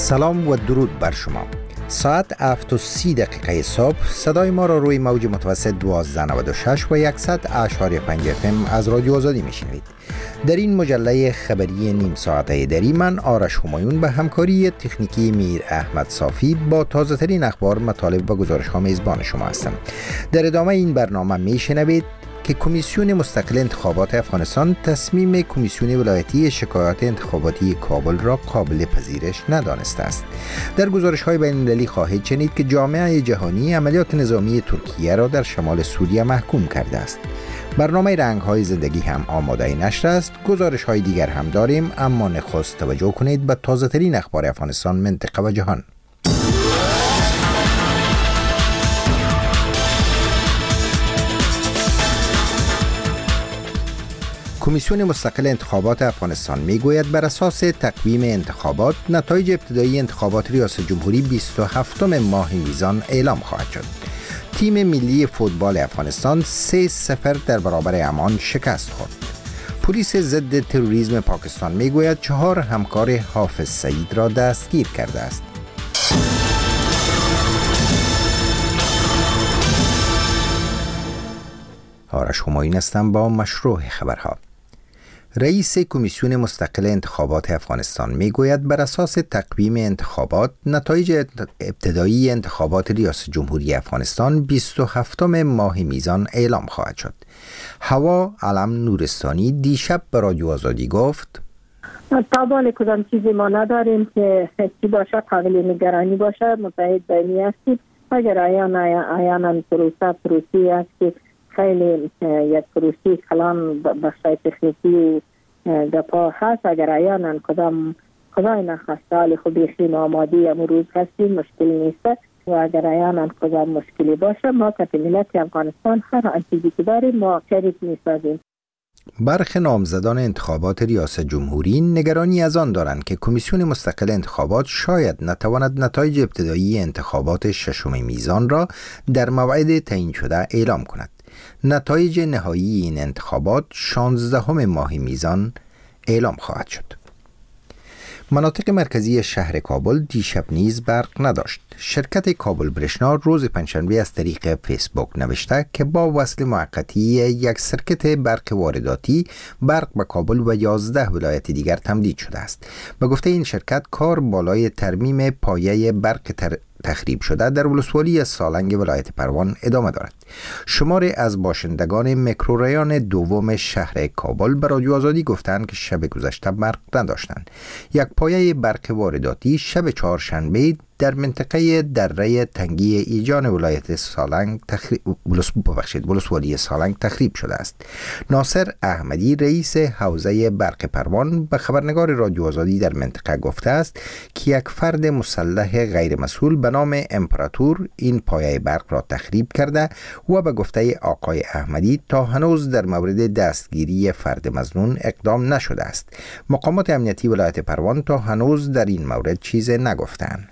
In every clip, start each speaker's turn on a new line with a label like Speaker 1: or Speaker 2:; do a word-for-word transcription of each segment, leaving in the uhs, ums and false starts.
Speaker 1: سلام و درود بر شما. ساعت هفت و سی دقیقه صبح صدای ما را روی موج متوسط دوازده نود و شش و صد اشاری پنج اف ام از رادیو آزادی میشنوید. در این مجله خبری نیم ساعته دری من آرش همایون به همکاری تکنیکی میر احمد صافی با تازه ترین اخبار، مطالب و گزارش ها میزبان شما هستم. در ادامه این برنامه میشنوید که کمیسیون مستقل انتخابات افغانستان تصمیم کمیسیون ولایتی شکایات انتخاباتی کابل را قابل پذیرش ندانسته است. در گزارش‌های بین‌المللی خواهید شنید که جامعه جهانی عملیات نظامی ترکیه را در شمال سوریه محکوم کرده است. برنامه رنگ‌های زندگی هم آماده نشر است. گزارش‌های دیگر هم داریم، اما نخست توجه کنید به تازه‌ترین اخبار افغانستان، منطقه و جهان. کمیسیون مستقل انتخابات افغانستان میگوید بر اساس تقویم انتخابات نتایج ابتدایی انتخابات ریاست جمهوری بیست و هفتم ماه میزان اعلام خواهد شد. تیم ملی فوتبال افغانستان سه صفر در برابر عمان شکست خورد. پلیس ضد تروریسم پاکستان میگوید چهار همکار حافظ سعید را دستگیر کرده است. آرش همایون هستم با مشروع خبرها. رئیس کمیسیون مستقل انتخابات افغانستان میگوید بر اساس تقویم انتخابات نتایج ابتدایی انتخابات ریاست جمهوری افغانستان بیست و هفتم ماه میزان اعلام خواهد شد. هوا علم نورستانی دیشب به رادیو آزادی گفت
Speaker 2: طبعا کدام چیزی ما نداریم که چی باشه قابل نگرانی باشه. متحد بینی هستیم. اگر آیان آیان پروسه پروسی است که خیلی یک پروسی کلان بخشای تکنیکی دپا هست، اگر آیانن کدام خدای نخواسته حال خوب بیخیم آمادی امروز هستیم، مشکل نیست. و اگر آیانن کدام مشکلی باشه ما که ملت افغانستان هر آنچیزی که داریم ما شریک میسازیم.
Speaker 1: برخی نامزدان انتخابات ریاست جمهوری نگرانی از آن دارند که کمیسیون مستقل انتخابات شاید نتواند نتایج ابتدایی انتخابات ششم میزان را در موعد تعیین شده اعلام کند. نتایج نهایی این انتخابات شانزدهم ماه میزان اعلام خواهد شد. مناطق مرکزی شهر کابل دیشب نیز برق نداشت. شرکت کابل برشنا روز پنجشنبه از طریق فیسبوک نوشته که با وصل موقتی یک سرکت برق وارداتی برق به کابل و یازده ولایت دیگر تمدید شده است. به گفته این شرکت کار بالای ترمیم پایه برق تر تخریب شده در ولسوالی سالنگ ولایت پروان ادامه دارد. شماری از باشندگان میکروریان دوم شهر کابل به رادیو آزادی گفتند که شب گذشته برق نداشتند. یک پایه برق وارداتی شب چهارشنبه در منطقه دره تنگی ایجان ولایت سالنگ تخریب ببخشید ولسوالی سالنگ تخریب شده است. ناصر احمدی رئیس حوزه برق پروان به خبرنگار رادیو آزادی در منطقه گفته است که یک فرد مسلح غیر مسئول به نام امپراتور این پایه برق را تخریب کرده و به گفته آقای احمدی تا هنوز در مورد دستگیری فرد مظنون اقدام نشده است. مقامات امنیتی ولایت پروان تا هنوز در این مورد چیزی نگفتند.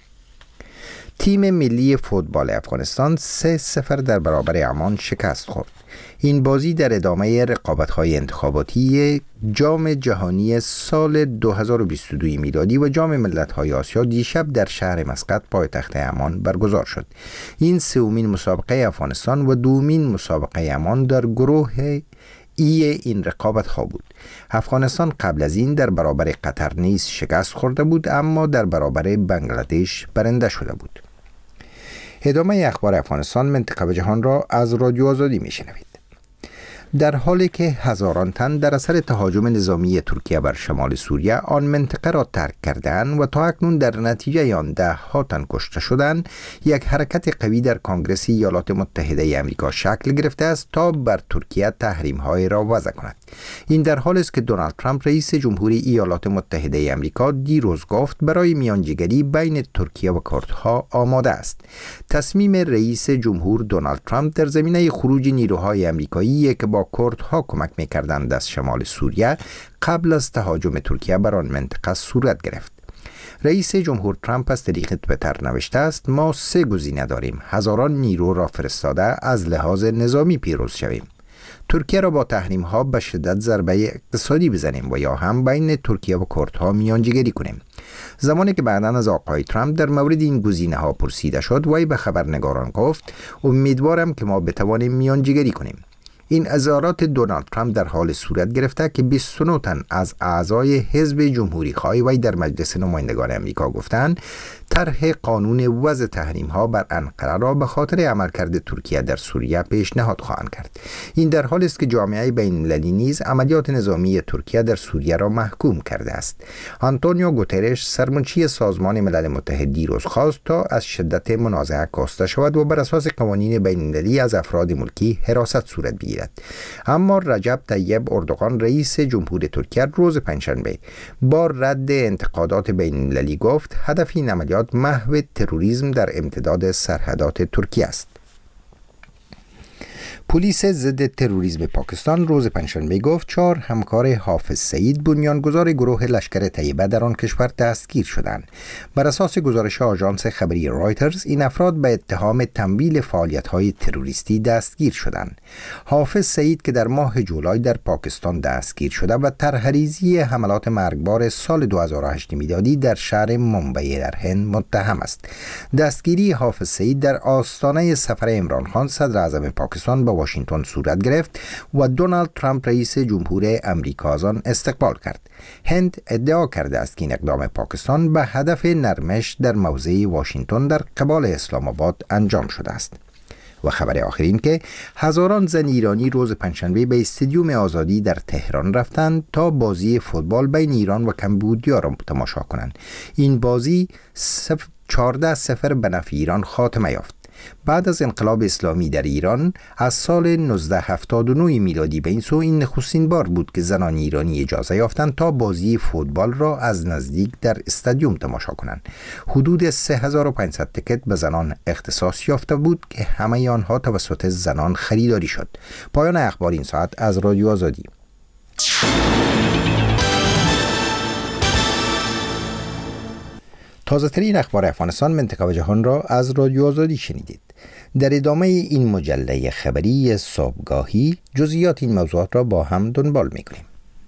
Speaker 1: تیم ملی فوتبال افغانستان سه صفر در برابر عمان شکست خورد. این بازی در ادامه رقابت‌های انتخاباتی جام جهانی سال دو هزار و بیست و دو میلادی و جام ملت‌های آسیا دیشب در شهر مسقط پایتخت عمان برگزار شد. این سومین مسابقه افغانستان و دومین مسابقه عمان در گروه ای این رقابت ها بود. افغانستان قبل از این در برابر قطر نیز شکست خورده بود، اما در برابر بنگلادش برنده شده بود. ادامه اخبار افغانستان، منطقه و جهان را از رادیو آزادی میشنوید. در حالی که هزاران تن در اثر تهاجم نظامی ترکیه بر شمال سوریه آن منطقه را ترک کردند و تا اکنون در نتیجه آن ده ها تن کشته شدند، یک حرکت قوی در کنگره ایالات متحده آمریکا شکل گرفته است تا بر ترکیه تحریم‌های را وضع کند. این در حالی است که دونالد ترامپ رئیس جمهوری ایالات متحده آمریکا دیروز گفت برای میانجیگری بین ترکیه و کردها آماده است. تصمیم رئیس جمهور دونالد ترامپ در زمینه خروج نیروهای آمریکایی که با کردها کمک می‌کردند از شمال سوریه قبل از تهاجم ترکیه بر آن منطقه صورت گرفت. رئیس جمهور ترامپ از طریق توییتر نوشته است ما سه گزینه داریم: هزاران نیرو را فرستاده از لحاظ نظامی پیروز شویم، ترکیه را با تحریم ها به شدت ضربه اقتصادی بزنیم و یا هم بین ترکیه و کردها میانجیگری کنیم. زمانی که بعداً از آقای ترامپ در مورد این گزینه‌ها پرسیده شد، وی به خبرنگاران گفت امیدوارم که ما بتوانیم میانجیگری کنیم. این اظهارات دونالد ترامپ در حال صورت گرفته که بیست و نه تن از اعضای حزب جمهوری خواهی وی در مجلس نمایندگان امریکا گفتند طرح قانون وضع تحریم ها بر انقره را به خاطر عملکرد ترکیه در سوریه پیشنهاد خواهند کرد. این در حالی است که جامعه بین المللی نیز عملیات نظامی ترکیه در سوریه را محکوم کرده است. آنتونیو گوترش سرمنشی سازمان ملل متحد دیروز خواست تا از شدت منازعه کاسته شود و بر اساس قوانین بین المللی از افراد ملکی حراست صورت بگیرد. اما رجب طیب اردوغان رئیس جمهور ترکیه روز پنجشنبه با رد انتقادات بین المللی گفت هدف این عملیات محو تروریسم در امتداد سرحدات ترکیه است. پلیس ضد تروریسم پاکستان روز پنجشنبه گفت چهار همکار حافظ سعید بنیانگذار گروه لشکر طیبه در آن کشور دستگیر شدند. بر اساس گزارش آژانس خبری رایترز این افراد به اتهام تمویل فعالیت‌های تروریستی دستگیر شدند. حافظ سعید که در ماه جولای در پاکستان دستگیر شده و طرح‌ریزی حملات مرگبار سال دو هزار و هشت میلادی در شهر ممبئی در هند متهم است. دستگیری حافظ سعید در آستانه سفر عمران خان صدر اعظم پاکستان به واشنگتن صورت گرفت و دونالد ترامپ رئیس جمهور امریکا از آن استقبال کرد. هند ادعا کرده است که این اقدام پاکستان به هدف نرمش در موضع واشنگتن در قبال اسلام آباد انجام شده است. و خبر آخر این که هزاران زن ایرانی روز پنجشنبه به استادیوم آزادی در تهران رفتند تا بازی فوتبال بین ایران و کمبودیا را تماشا کنند. این بازی چهارده صفر به نفع ایران خاتمه یافت. بعد از انقلاب اسلامی در ایران از سال نوزده هفتاد و نه میلادی به این سو این نخستین بار بود که زنان ایرانی اجازه یافتند تا بازی فوتبال را از نزدیک در استادیوم تماشا کنند. حدود سه هزار و پانصد تکت به زنان اختصاص یافته بود که همه آنها توسط زنان خریداری شد. پایان اخبار این ساعت از رادیو آزادی. تازه ترین اخبار افغانستان، منطقه و جهان را از رادیو آزادی شنیدید. در ادامه این مجله خبری صبحگاهی جزئیات این موضوعات را با هم دنبال می‌کنیم.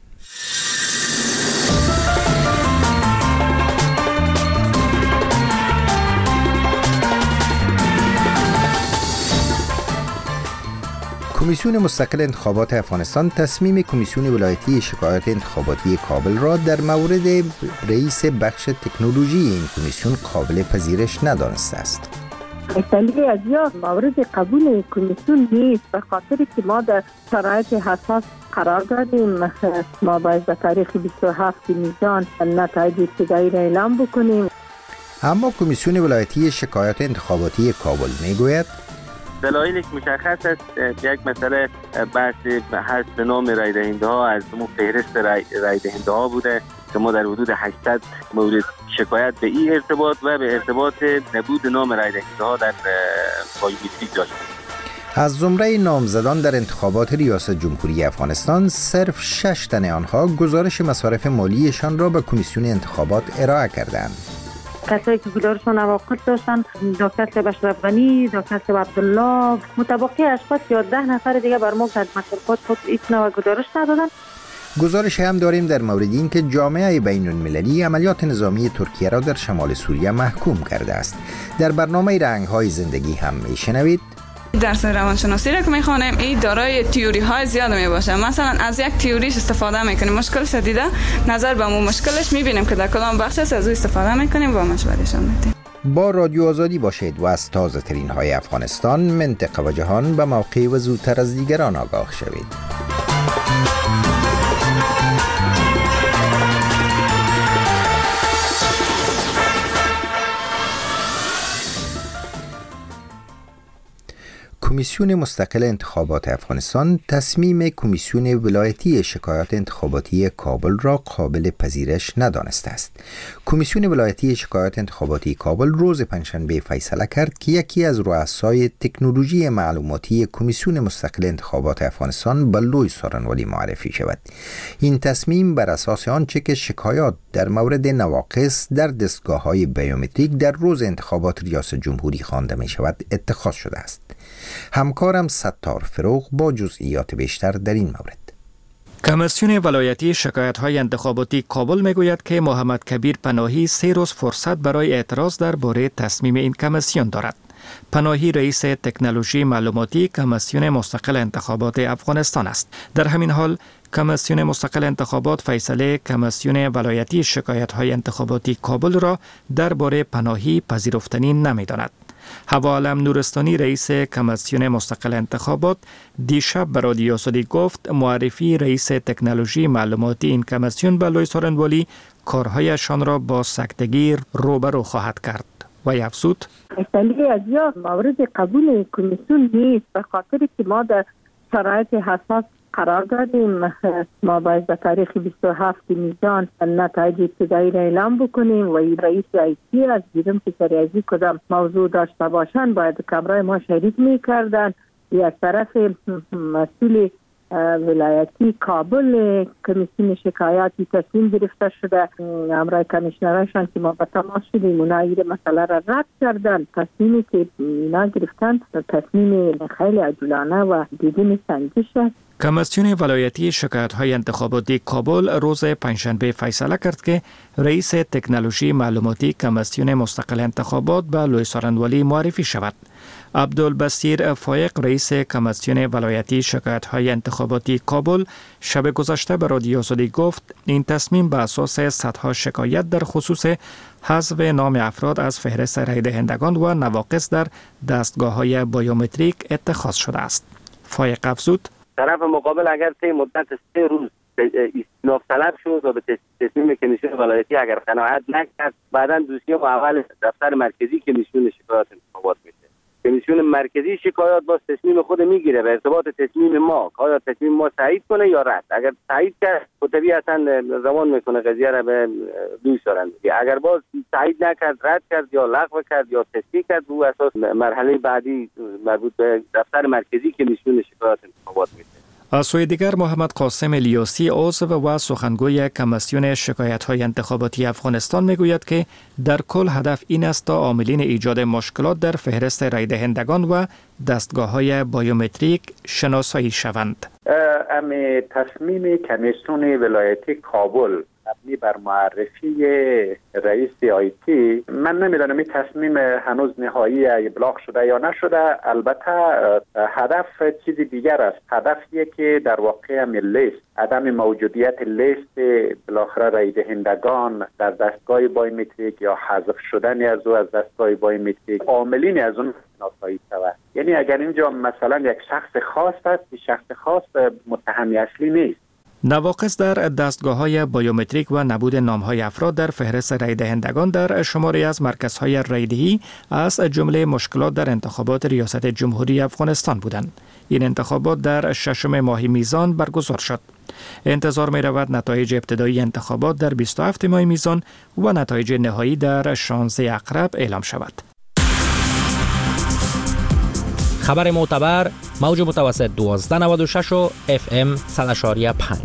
Speaker 1: کمیسیون مستقل انتخابات افغانستان تصمیم کمیسیون ولایتی شکایات انتخاباتی کابل را در مورد رئیس بخش تکنولوژی این کمیسیون قابل پذیرش ندانسته است.
Speaker 2: اصلی از یا مورد قبول کمیسیون نیست، به خاطر که ما در شرایط حساس قرار دادیم. ما باید به تاریخ بیست و هفت میزان نتایج ابتدایی را اعلام بکنیم.
Speaker 1: اما کمیسیون ولایتی شکایات انتخاباتی کابل میگوید
Speaker 3: دلایلی که مشخص است، یک مسئله بحث حذف نام رای دهنده ها از مو فهرست رای, رای دهنده ها بوده که ما در حدود هشتصد مورد شکایت به این ارتباط و به ارتباط نبود نام رای دهنده ها در بایومتریک داشتیم.
Speaker 1: از زمره نامزدان در انتخابات ریاست جمهوری افغانستان صرف شش تن آنها گزارش مصارف مالیشان را به کمیسیون انتخابات ارائه کردند.
Speaker 4: کسایی که گزارششان نواقص داشتن، دکتر سبش ربانی، دکتر سب عبدالله، متبقی اشخاص یا ده نفر دیگه بر ما در مصارفات خود هیچ نوع گزارش ندادن.
Speaker 1: گزارش هم داریم در مورد این که جامعه بین المللی عملیات نظامی ترکیه را در شمال سوریه محکوم کرده است. در برنامه رنگ‌های زندگی هم میشنوید
Speaker 5: درس روانشناسی را که میخوانیم این دارای تئوری های زیاد میباشه. مثلا از یک تئوریش استفاده میکنیم، مشکلش دیده نظر به مو مشکلش میبینیم که در کدام بخش از او استفاده میکنیم و مشورهشان میدیم.
Speaker 1: با رادیو آزادی باشید و از تازه ترین های افغانستان، منطقه و جهان به موقع و زودتر از دیگران آگاه شوید. کمیسیون مستقل انتخابات افغانستان تصمیم کمیسیون ولایتی شکایات انتخاباتی کابل را قابل پذیرش ندانسته است. کمیسیون ولایتی شکایات انتخاباتی کابل روز پنجشنبه فیصله کرد که یکی از رؤسای تکنولوژی معلوماتی کمیسیون مستقل انتخابات افغانستان به لوی سارنوالی معرفی شود. این تصمیم بر اساس آنچه که شکایات در مورد نواقص در دستگاه‌های بیومتریک در روز انتخابات ریاست جمهوری خوانده می شود اتخاذ شده است. همکارم ستار فروغ با جزئیات بیشتر در این مورد.
Speaker 6: کمیسیون ولایتی شکایت‌های انتخاباتی کابل میگوید که محمد کبیر پناهی سه روز فرصت برای اعتراض درباره تصمیم این کمیسیون دارد. پناهی رئیس تکنولوژی معلوماتی کمیسیون مستقل انتخابات افغانستان است. در همین حال کمیسیون مستقل انتخابات فیصله کمیسیون ولایتی شکایت‌های انتخاباتی کابل را درباره پناهی پذیرفتنی نمی‌داند. حوا علم نورستانی رئیس کمیسیون مستقل انتخابات دیشب به رادیو سدی گفت معرفی رئیس تکنولوژی معلوماتی این کمیسیون به لوی سارنوالی کارهایشان را با سکتگی روبرو خواهد کرد و افزود
Speaker 2: فیصله از یا مورد قبول کمیسیون نیست، به خاطر که ما در شرایط حساس قرار دادیم. ما باید به تاریخ بیست و هفت میزان نتایج ابتدایی را اعلام بکنیم و رئیس رئیسی از دیدم که سریعی کدام موضوع داشته باشند باید کمرای ما شریک میکردن. یک طرف مسئول ولایتی کابل کمیسیون شکایاتی تصمیم گرفته شده، امرای کمیشنرشان که ما به تماس شدیم اونا این مسئله را رد کردن. تصمیمی که اونا گرفتن تصمیم خیلی عجولانه و دیدن سنجش است.
Speaker 6: کمیسیون ولایتی شکایت‌های انتخاباتی کابل روز پنجشنبه فیصله کرد که رئیس تکنولوژی معلوماتی کمیسیون مستقل انتخابات به لوی سارنوالی معرفی شود. عبدالبصیر فایق رئیس کمیسیون ولایتی شکایت‌های انتخاباتی کابل شب گذشته به رادیو سدی گفت این تصمیم به اساس صدها شکایت در خصوص حذف نام افراد از فهرست رای دهندگان و نواقص در دستگاه‌های بیومتریک اتخاذ شده است. فایق افزود
Speaker 3: طرف مقابل اگر طی مدت سه روز استئناف طلب شد و به تصمیم کمیسیون ولایتی اگر قناعت نکرد بعداً دوسیه محول دفتر مرکزی کمیسیون شکایات انتخابات میشه. کمیسیون مرکزی شکایات باز تصمیم خود میگیره به ارتباط تصمیم ما که آیا تصمیم ما تایید کنه یا رد. اگر تایید کرد خب طبیعتاً روان میکنه قضیه را به دوی سارنوالی. اگر باز تایید نکرد رد کرد یا لغو کرد یا تصدیق کرد رو اساس مرحله بعدی مربوط به دفتر مرکزی کمیسیون شکایات انتخابات میشه.
Speaker 6: از سوی دیگر محمد قاسم الیاسی عضو و سخنگوی کمیسیون شکایت‌های انتخاباتی افغانستان میگوید که در کل هدف این است تا عاملین ایجاد مشکلات در فهرست رای دهندگان و دستگاه‌های بیومتریک شناسایی شوند.
Speaker 7: امی تصمیم کمیسیون ولایتی کابل مبنی بر معرفی رئیس آیتی، من نمیدانم این تصمیم هنوز نهایی ابلاغ شده یا نشده. البته هدف چیزی دیگر است. هدفیه که در واقع هم لیست عدم موجودیت لیست بالاخره رای دهندگان در دستگاه بایومتریک یا حذف شدن از او از دستگاه بایومتریک عاملین از اون شناسایی شود. یعنی اگر اینجا مثلا یک شخص خاص است، این شخص خاص متهمی اصلی نیست.
Speaker 6: نواقص در دستگاه‌های بیومتریک و نبود نام‌های افراد در فهرست رای دهندگان در شماری از مرکزهای رایدهی از جمله مشکلات در انتخابات ریاست جمهوری افغانستان بودند. این انتخابات در ششم ماه میزان برگزار شد. انتظار می‌رود نتایج ابتدایی انتخابات در بیست و هفتم ماه میزان و نتایج نهایی در شانزده اقرب اعلام شود.
Speaker 8: خبر معتبر موج متوسط دوازده نود و شش و اف ام صد و شش و پنج.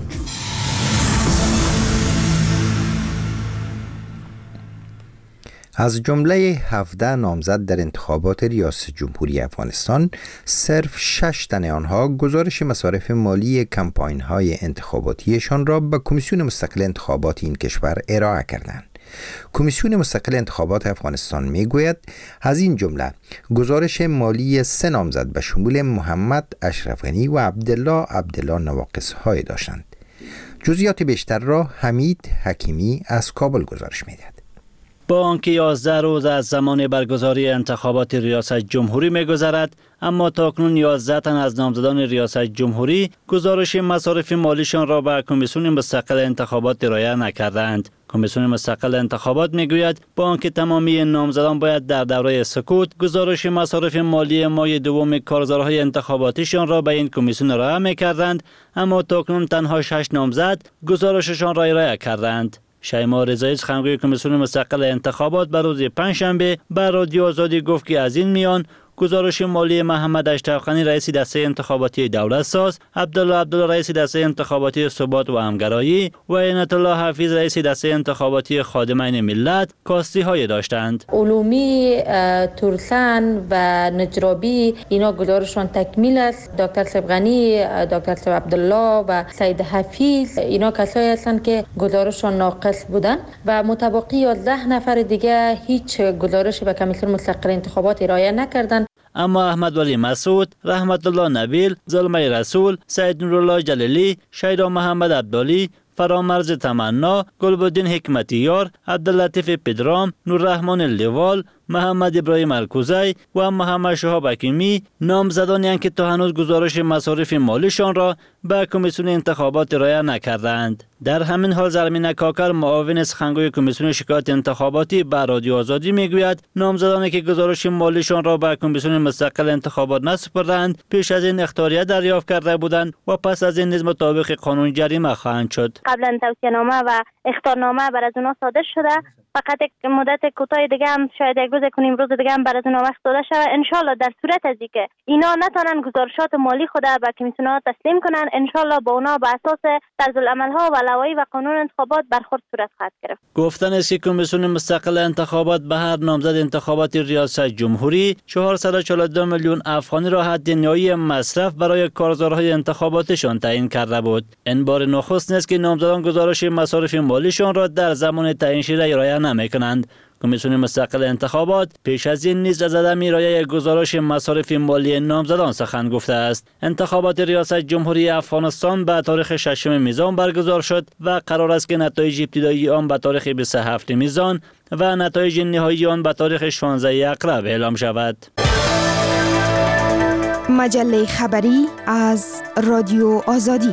Speaker 1: از جمله هفده نامزد در انتخابات ریاست جمهوری افغانستان صرف شش تن آنها گزارش مصارف مالی کمپاین‌های انتخاباتیشان را به کمیسیون مستقل انتخابات این کشور ارائه کردند. کمیسیون مستقل انتخابات افغانستان میگوید از این جمله گزارش مالی سه نامزد به شمول محمد اشرف غنی و عبدالله عبدالله نواقص‌های داشتند. جزئیات بیشتر را حمید حکیمی از کابل گزارش میدهد.
Speaker 9: با آنکه یازده روز از زمان برگزاری انتخابات ریاست جمهوری می‌گذرد، اما تاکنون یازده تن از نامزدان ریاست جمهوری گزارش مصارف مالیشان را به کمیسیون مستقل انتخابات ارائه نکردند. کمیسیون مستقل انتخابات میگوید با آنکه تمامی نامزدان باید در دوره سکوت گزارش مصارف مالی ماه دوم کارزارهای انتخاباتیشان را به این کمیسیون ارائه می‌کردند، اما تاکنون تنها شش نامزد گزارششان را ارائه کردند. شیما رضایی سخنگوی کمیسیون مستقل انتخابات به روز پنجشنبه به رادیو آزادی گفت که از این میان گزارش مالی محمد اشرف غنی رئیس دسته انتخاباتی دولت ساز، عبدالله عبدالله رئیس دسته انتخاباتی ثبات و همگرایی و عنایت الله حفیظ رئیس دسته انتخاباتی خادمین ملت کاستی های داشتند.
Speaker 10: علومی، تورسان و نجرابی اینا گزارششون تکمیل است. دکتر اشرف غنی، دکتر اشرف عبدالله و سید حفیظ اینا کسایی هستند که گزارششون ناقص بودن و متبقی یازده نفر دیگه هیچ گزارشی به کمیسیون مستقل انتخابات ارائه نکردند.
Speaker 9: اما احمد ولی مسعود، رحمت الله نبیل، زلمه رسول، سید نورالله جلیلی، شیدا محمد عبدالی، فرامرز تمنا، گلبدین حکمتیار، عبداللطیف پدرام، نوررحمان لیوال، محمد ابراهیم الکوزی و محمد شهاب حکیمی نامزدانی هستند که تا هنوز گزارش مصارف مالیشان را به کمیسیون انتخابات ارائه نکردند. در همین حال زرمین کاکر معاون سخنگوی کمیسیون شکایت انتخاباتی به رادیو آزادی میگوید نامزدانی که گزارش مالیشان را به کمیسیون مستقل انتخابات نسپردند پیش از این اخطاریه دریافت کرده بودند و پس از این نیز مطابق قانون جریمه خواهند شد.
Speaker 11: قبلا توصیه‌نامه و اخطارنامه بر از اونها صادر شده، فقط یک مدت کوتاه دیگه هم شاید یک روز کنیم روز دیگه هم بر از اونها وقت داده شود. ان شاء الله در صورت از اینکه اینا نتونن گزارشات مالی خود به کمیسیون ها تسلیم کنن، ان شاء الله با اونا به اساس طرزالعمل ها و لوایح و قانون انتخابات برخورد صورت خواهد گرفت.
Speaker 9: گفتن است که کمیسیون مستقل انتخابات به هر نامزد انتخاباتی ریاست جمهوری چهارصد و چهل و دو میلیون افغانی را حد نهایی مصرف برای کارزارهای انتخاباتشان تعیین کرده بود. این بار نخست نیست که نامزدان گزارش مصارف مالیشان را در زمان تعیین شده ارائه نمی‌کنند. کمیسیون مستقل انتخابات پیش از این نیز از عدم ارائه گزارش مصارف مالی نامزدان سخن گفته است. انتخابات ریاست جمهوری افغانستان به تاریخ ششم میزان برگزار شد و قرار است که نتایج ابتدایی آن به تاریخ بیست و هفتم میزان و نتایج نهایی آن به تاریخ شانزدهم اکرب اعلام شود.
Speaker 12: مجله خبری از رادیو آزادی.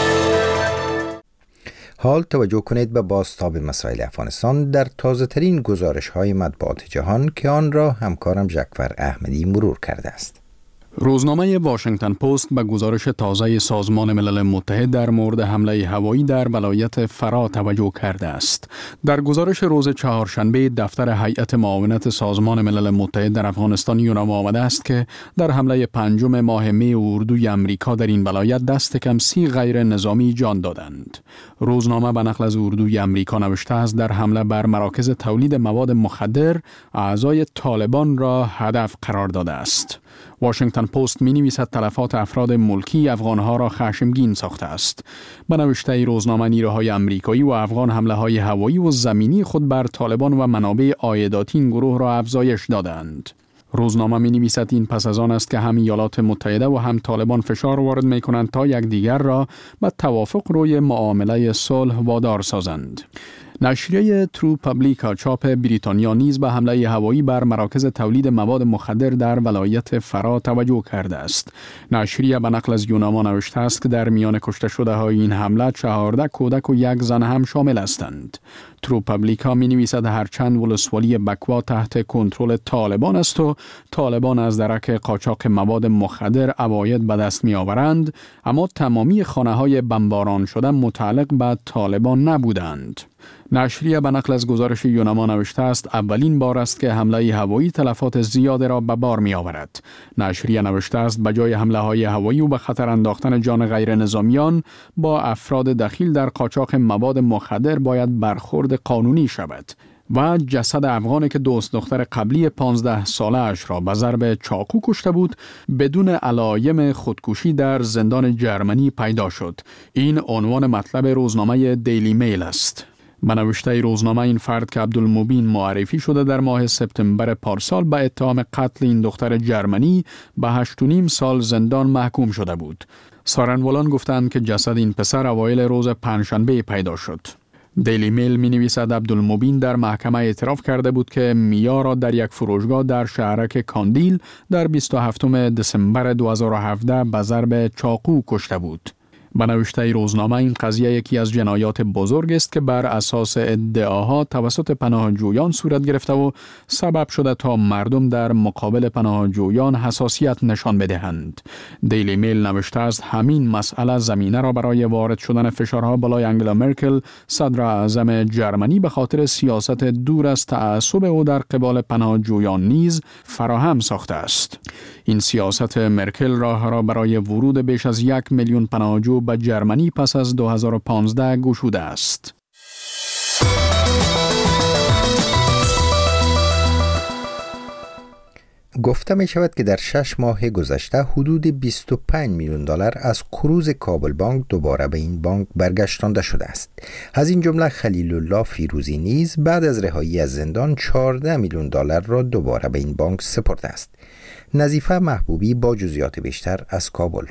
Speaker 1: حال توجه کنید به بازتاب مسائل افغانستان در تازه ترین گزارش های مطبوعات جهان که آن را همکارم ژکفر احمدی مرور کرده است.
Speaker 13: روزنامه واشنگتن پست به گزارش تازه سازمان ملل متحد در مورد حمله هوایی در ولایت فرا توجه کرده است. در گزارش روز چهارشنبه دفتر هیئت معاونت سازمان ملل متحد در افغانستان یونام آمده است که در حمله پنجم ماه می اردوی امریکا در این ولایت دست کم سی غیر نظامی جان دادند. روزنامه به نقل از اردوی امریکا نوشته است در حمله بر مراکز تولید مواد مخدر اعضای طالبان را هدف قرار داده است. واشنگتن پست می نویسد تلفات افراد ملکی افغانها را خشمگین ساخته است. به نوشته روزنامه نیروهای امریکایی و افغان حمله های هوایی و زمینی خود بر طالبان و منابع عایداتی این گروه را افزایش دادند. روزنامه می نویسد این پس از آن است که هم ایالات متحده و هم طالبان فشار وارد می کنند تا یکدیگر را به توافق روی معامله صلح وادار سازند. نشریه ترو پابلیکا چاپ بریتانیا نیز به حمله هوایی بر مراکز تولید مواد مخدر در ولایت فرا توجه کرده است. نشریه به نقل از یوناما نوشته است که در میان کشته شده های این حمله چهارده کودک و یک زن هم شامل هستند. ترو پابلیکا می نویسد هرچند ولسوالی بکوا تحت کنترل طالبان است و طالبان از درک قاچاق مواد مخدر عواید به دست می آورند، اما تمامی خانه های بمباران شده متعلق به طالبان نبودند. نشریه به نقل از گزارش یوناما نوشته است اولین بار است که حمله هوایی تلفات زیاد را به بار می آورد. نشریه نوشته است به جای حمله های هوایی و به خطر انداختن جان غیر نظامیان با افراد دخیل در قاچاق مواد مخدر باید برخورد قانونی شود. و جسد افغانی که دوست دختر قبلی پانزده ساله اش را به ضرب چاقو کشته بود بدون علایم خودکشی در زندان جرمنی پیدا شد. این عنوان مطلب روزنامه دیلی میل است. به نوشته روزنامه این فرد که عبدالمبین معرفی شده در ماه سپتامبر پارسال به اتهام قتل این دختر جرمنی به هشت و نیم سال زندان محکوم شده بود. سارنوالان گفتند که جسد این پسر اوایل روز پنجشنبه پیدا شد. دیلی میل می نویسد عبدالمبین در محکمه اعتراف کرده بود که میا را در یک فروشگاه در شهرک کاندیل در بیست و هفتم دسامبر دو هزار و هفده به ضرب چاقو کشته بود. به نوشته روزنامه این قضیه یکی از جنایات بزرگ است که بر اساس ادعاها توسط پناهجویان صورت گرفته و سبب شده تا مردم در مقابل پناهجویان حساسیت نشان بدهند. دیلی میل نوشته است همین مسئله زمینه را برای وارد شدن فشارها بالای انگلا مرکل صدر اعظم جرمنی به خاطر سیاست دور از تعصب او در قبال پناهجویان نیز فراهم ساخته است. این سیاست مرکل راه را برای ورود بیش از یک میلیون پناهجو به جرمنی پس از دو هزار و پانزده گشوده است.
Speaker 1: گفته می شود که در شش ماه گذشته حدود بیست و پنج میلیون دلار از قروض کابل بانک دوباره به این بانک برگشتانده شده است. از این جمله خلیل الله فیروزی نیز بعد از رهایی از زندان چهارده میلیون دلار را دوباره به این بانک سپرده است. نظیفه محبوبی با جزئیات بیشتر از کابل.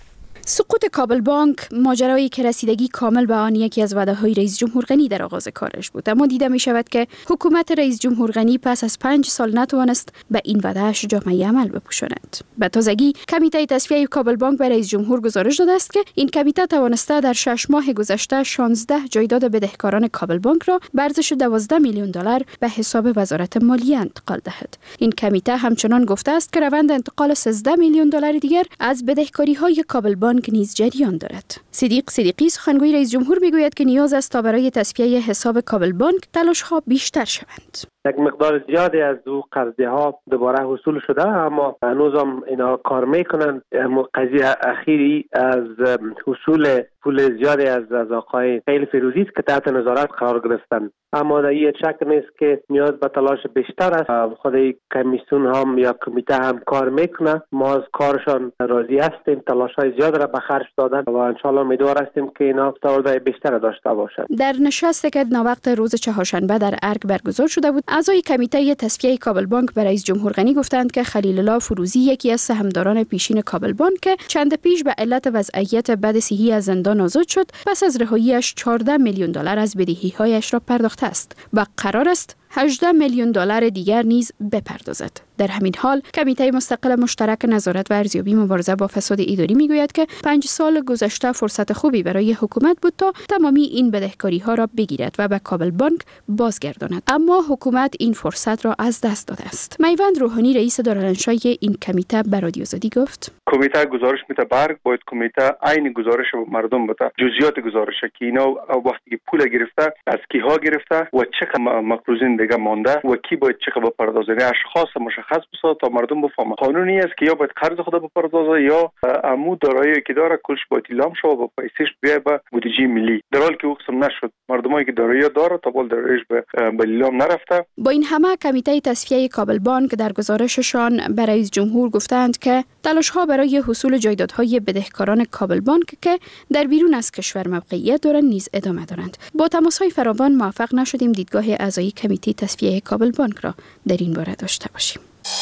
Speaker 12: سقوط کابل بانک ماجرایی که رسیدگی کامل به آن یکی از وعده‌های رئیس جمهور غنی در آغاز کارش بود، اما دیده می شود که حکومت رئیس جمهور غنی پس از پنج سال نتوانست به این وعده‌اش جامه عمل بپوشاند. به تازگی کمیته تصفیه کابل بانک به رئیس جمهور گزارش داده است که این کمیته توانسته در شش ماه گذشته شانزده جایداد بدهکاران کابل بانک را به ارزش دوازده میلیون دلار به حساب وزارت مالیه انتقال دهد. این کمیته همچنان گفته است که روند انتقال سیزده میلیون دلار دیگر از بدهکاری‌های کابل بانک نیز جریان دارد. صدیق صدیقی سخنگوی رئیس جمهور میگوید که نیاز است تا برای تصفیه حساب کابل بانک تلاش‌ها بیشتر شوند.
Speaker 14: یک مقدار زیادی از او قرضه ها دوباره حصول شده، اما هنوز هم اینا کار میکنن. قضیه اخیری از حصول پول زیادی از از آقای خیل فیروزی است که تحت نظارت قرار گرفتن، اما در این شک نیست که نیاز به تلاش بیشتر است. خود کمیسیون هم یا کمیته هم کار میکنه، ما از کارشان راضی هستیم، تلاش های زیاد را به خرج دادن و ان شاء الله امیدوار هستیم که اینا استفاده بیشتر داشته باشند.
Speaker 12: در نشستی که ناوقت روز چهارشنبه در ارگ برگزار شده بود، اعضای کمیته تصفیه کابل بانک به رئیس جمهور غنی گفتند که خلیل الله فروزی یکی از سهامداران پیشین کابل بانک که چند پیش به علت وضعیت بد صحی از زندان آزاد شد، پس از رهایی‌اش چهارده میلیون دلار از بدهی‌هایش را پرداخته است و قرار است هجده میلیون دلار دیگر نیز بپردازد. در همین حال کمیته مستقل مشترک نظارت و ارزیابی مبارزه با فساد اداری میگوید که پنج سال گذشته فرصت خوبی برای حکومت بود تا تمامی این بدهکاری ها را بگیرد و به کابل بانک بازگرداند، اما حکومت این فرصت را از دست داده است. میوند روحانی رئیس دارالانشای این کمیته به رادیو آزادی گفت:
Speaker 15: کمیته گزارش میده برگ باید کمیته عین گزارش مردم بده، جزئیات گزارش که اینا وقتی پول گرفته از کیها گرفته و چقدر مقروضین دیگه مانده و کی باید چقدر بپردازه، اشخاص مشخص بسازه تا مردم بفهمه. قانونی است که یا باید قرض خود بپردازه یا عمو دارایی که داره کلش باید اعلام شه و پیسش بیای به بودجه ملی، در حالی که اقسام نشد. مردمایی که دارایی داره تا بال دارایش به اعلام نرفته.
Speaker 12: با این همه کمیته تصفیه کابل بانک در گزارششان به رئیس جمهور گفتند که تلاش‌ها برای حصول جایدادهای بدهکاران کابل بانک که در بیرون از کشور موقعیت دارند نیز ادامه دارند. با تماس‌های فراوان موفق نشدیم دیدگاه اعضای کمیته تصفیه کابل بانک را در این باره داشته باشیم.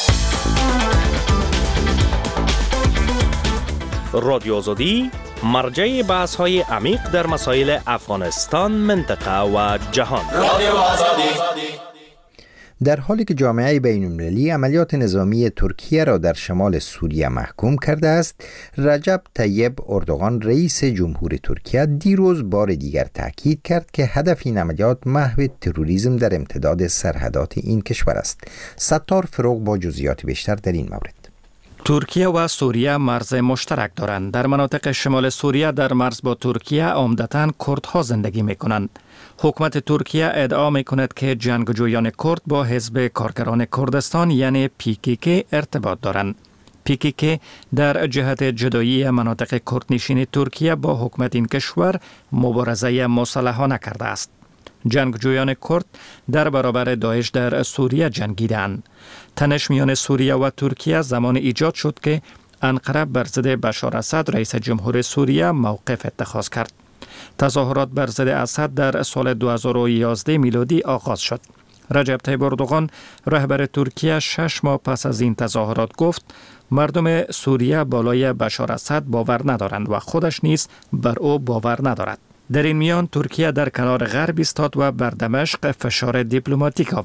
Speaker 8: رادیو آزادی مرجع بحث‌های عمیق در مسائل افغانستان، منطقه و جهان. رادیو آزادی.
Speaker 1: در حالی که جامعه بین‌المللی عملیات نظامی ترکیه را در شمال سوریه محکوم کرده است، رجب طیب اردوغان رئیس جمهور ترکیه دیروز بار دیگر تاکید کرد که هدف این عملیات محو تروریسم در امتداد سرحدات این کشور است. ستار فروغ با جزئیات بیشتر در این مورد.
Speaker 6: ترکیه و سوریه مرز مشترک دارند. در مناطق شمال سوریه در مرز با ترکیه عمدتاً کردها زندگی می‌کنند. حکومت ترکیه ادعا می‌کند که جنگجویان کرد با حزب کارگران کردستان یعنی پی کی کی ارتباط دارند. پی کی کی در جهت جدایی مناطق کردنشین ترکیه با حکومت این کشور مبارزه مسلحانه کرده است. جنگجویان کرد در برابر داعش در سوریه جنگیدند. تنش میان سوریه و ترکیه زمان ایجاد شد که انقره بر ضد بشار اسد رئیس جمهور سوریه موقف اتخاذ کرد. تظاهرات بر ضد اسد در سال دو هزار و یازده میلادی آغاز شد. رجب طیب اردوغان رهبر ترکیه شش ماه پس از این تظاهرات گفت مردم سوریه بالای بشار اسد باور ندارند و خودش نیز بر او باور ندارد. در این میان ترکیه در کنار غرب ایستاد و بر دمشق فشار دیپلماتیک آورد.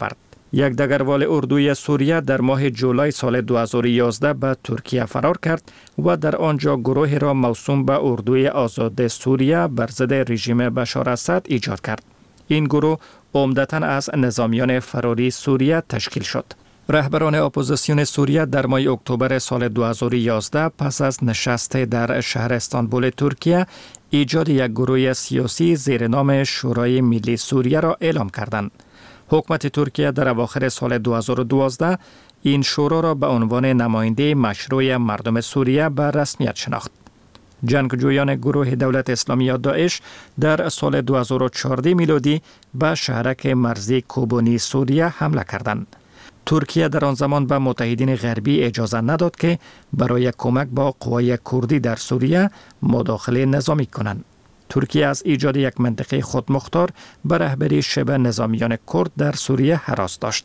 Speaker 6: یک دگروال اردوی سوریه در ماه جولای سال دو هزار و یازده به ترکیه فرار کرد و در آنجا گروهی را موسوم به اردوی آزاد سوریه بر ضد رژیم بشار اسد ایجاد کرد. این گروه عمدتاً از نظامیان فراری سوریه تشکیل شد. رهبران اپوزیسیون سوریه در ماه اکتبر سال دو هزار و یازده پس از نشست در شهر استانبول ترکیه ایجاد یک گروه سیاسی زیر نام شورای ملی سوریه را اعلام کردند. حکومت ترکیه در اواخر سال دو هزار و دوازده این شورا را به عنوان نماینده مشروع مردم سوریه به رسمیت شناخت. جنگجویان گروه دولت اسلامی یا داعش در سال دو هزار و چهارده میلادی به شهرک مرزی کوبانی سوریه حمله کردند. ترکیه در آن زمان به متحدین غربی اجازه نداد که برای کمک با قوای کردی در سوریه مداخله نظامی کنند. ترکیه از ایجاد یک منطقه خودمختار به رهبری شبه نظامیان کرد در سوریه هراس داشت.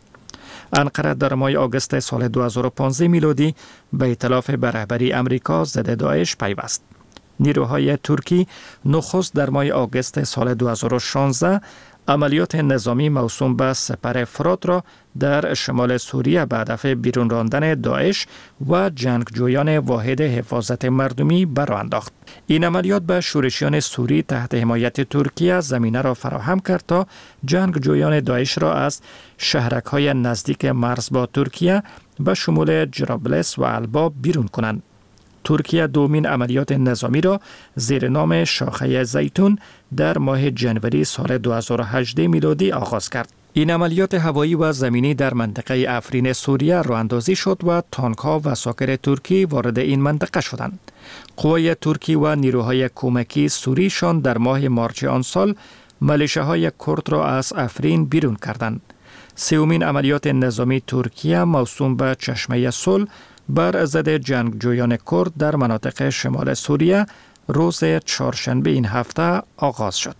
Speaker 6: انقره در ماه آگوست سال دو هزار و پانزده میلادی به ائتلاف به رهبری امریکا ضد داعش پیوست. نیروهای ترکی نخست در ماه آگوست سال دو هزار و شانزده عملیات نظامی موسوم به سپر فرات را در شمال سوریه به هدف بیرون راندن داعش و جنگجویان واحد حفاظت مردمی برآ انداخت. این عملیات به شورشیان سوری تحت حمایت ترکیه زمینه را فراهم کرد تا جنگجویان داعش را از شهرک‌های نزدیک مرز با ترکیه به شمول جرابلس و الباب بیرون کنند. ترکیه دومین عملیات نظامی را زیر نام شاخه زیتون در ماه جنوری سال دو هزار و هجده میلادی آغاز کرد. این عملیات هوایی و زمینی در منطقه افرین سوریه راه‌اندازی شد و تانک‌ها و ساکر ترکی وارد این منطقه شدند. قوای ترکی و نیروهای کمکی سوریشان در ماه مارچ آن سال ملیشه‌های کرد را از افرین بیرون کردند. سومین عملیات نظامی ترکیه موسوم به چشمه صلح بر ضد جنگجویان کرد در مناطق شمال سوریه روز چهارشنبه این هفته آغاز شد.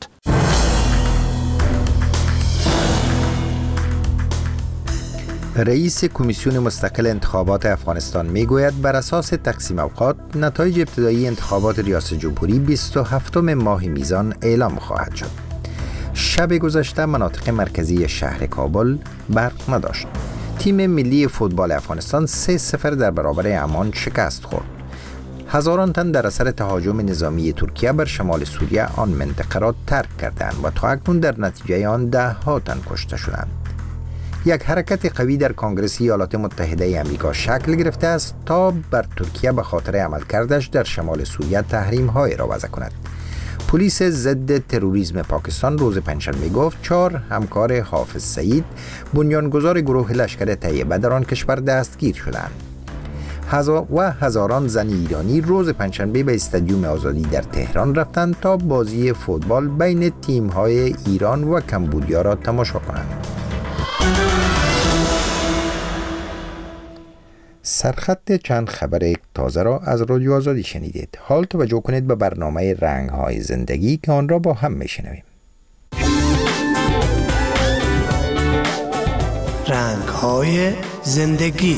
Speaker 1: رئیس کمیسیون مستقل انتخابات افغانستان میگوید بر اساس تقسیم اوقات نتایج ابتدایی انتخابات ریاست جمهوری بیست و هفتم ماه میزان اعلام خواهد شد. شب گذشته مناطق مرکزی شهر کابل برق نداشت. تیم ملی فوتبال افغانستان سه صفر در برابر عمان شکست خورد. هزاران تن در اثر تهاجم نظامی ترکیه بر شمال سوریه آن منطقه را ترک کردند و تا اکنون در نتیجه آن ده ها تن کشته شدند. یک حرکت قوی در کنگره ایالات متحده آمریکا شکل گرفته است تا بر ترکیه به خاطر عملکردش در شمال سوریه تحریم‌های را وضع کند. پلیس ضد تروریسم پاکستان روز پنجشنبه گفت چهار همکار حافظ سعید بنیانگذار گروه لشکر طیبه در آن کشور دستگیر شدند. هزار و هزاران زن ایرانی روز پنجشنبه به استادیوم آزادی در تهران رفتند تا بازی فوتبال بین تیم‌های ایران و کمبودیا را تماشا کنند. سرخط چند خبر تازه را از رادیو آزادی شنیدید. حال توجه کنید به برنامه رنگ‌های زندگی که آن را با هم میشنویم.
Speaker 16: رنگ‌های زندگی.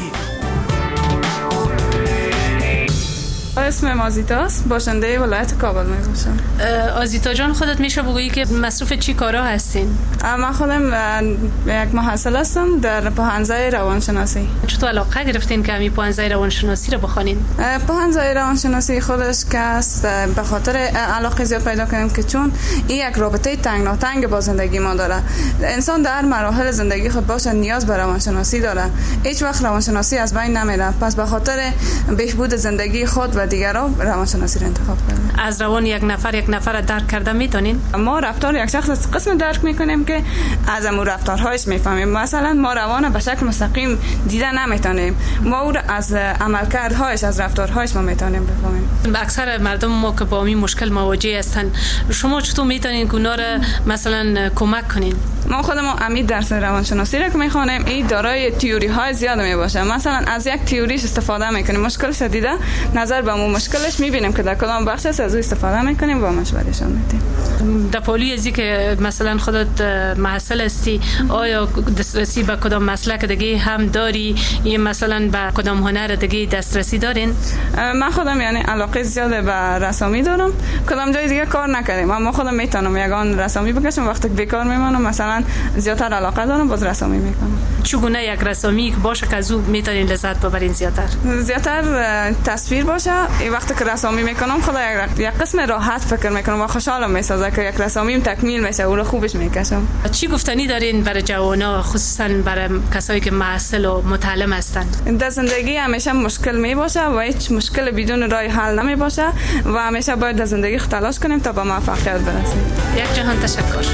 Speaker 5: اسمم آزیتاست، باشنده ولایت کابل می باشم.
Speaker 17: آزیتا جان خودت میشه بگویی که مصروف چی کارا هستین؟
Speaker 5: من خودم یک محصل هستم در پاهنزه روانشناسی.
Speaker 17: چطور علاقه گرفتین که همین پاهنزه روانشناسی رو بخونین؟
Speaker 5: پاهنزه روانشناسی خودش که است به خاطر علاقه زیاد پیدا کردم که چون این یک رابطه تنگناتنگ با زندگی ما داره. انسان در مراحل زندگی خود باشه نیاز به روانشناسی داره. هیچ وقت روانشناسی از بین نمیره. پس به خاطر بهبود زندگی خود و دیگران روانشناسی رو انتخاب کردیم.
Speaker 17: از روان یک نفر یک نفر درک کرده میتونین؟
Speaker 5: ما رفتار یک شخص از قسم درک میکنیم که از امور رفتارهایش میفهمیم. مثلا ما روان به شکل مستقیم دیده نمیتونیم، ما او از عملکردهایش از رفتارهایش ما میتونیم بفهمیم.
Speaker 17: اکثر مردم ما که با این مشکل مواجه هستن، شما چطور میتونین که اونا رو مثلا کمک کنین؟
Speaker 5: ما خودمون امید درس روانشناسی رو که میخوانیم این دارای تئوری های زیاد میباشه. مثلا از یک تئوریش استفاده میکنیم، مشکل شدیده نظر به با مو مشکلش میبینیم که در کدام بخش است، از او استفاده میکنیم و مشورهشان میدیم.
Speaker 17: در پالی ازی که مثلا خودت محصل هستی، آیا دسترسی به کدام مسلک دیگه هم داری یا مثلا به کدام هنر دیگه دسترسی دارین؟
Speaker 5: من خودم یعنی علاقه زیاد به رسامی دارم. کدام جای دیگه کار نکردیم، اما خودم میتونم یگان رسامی بکشم. وقتی بیکار میمونم مثلا زیادتر علاقه دارم باز رسامی میکنم.
Speaker 17: چگونه یک رسامی که باشه که از او میتونین لذت ببرین زیادتر؟
Speaker 5: زیادتر تصویر باشه. این وقتی که رسامی میکنم خدا یک قسم راحت فکر میکنم و خوشحالم میسازه که یک رسامیم تکمیل میشه، او رو خوبش میکشم.
Speaker 17: چی گفتنی دارین برای جوانا، خصوصا برای کسایی که محصل و متعلم هستند؟
Speaker 5: در زندگی همیشه مشکل می باشه و هیچ مشکل بدون راه حل نمی باشه و همیشه باید در زندگی تلاش کنیم تا به موفقیت برسیم.
Speaker 17: یک جهان تشکر.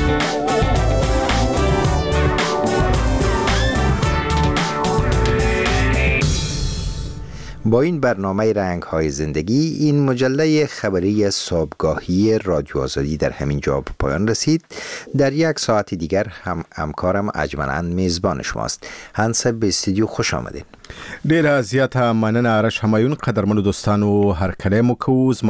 Speaker 1: با این برنامه رنگ های زندگی این مجله خبری صبحگاهی رادیو آزادی در همین جا به پایان رسید. در یک ساعت دیگر هم همکارم اجمنان میزبان شماست. هنس به استودیو خوش آمدین.
Speaker 18: ډیر زیاته مننه آرش همایون. قدرمنو دوستانو هر کله مو کوز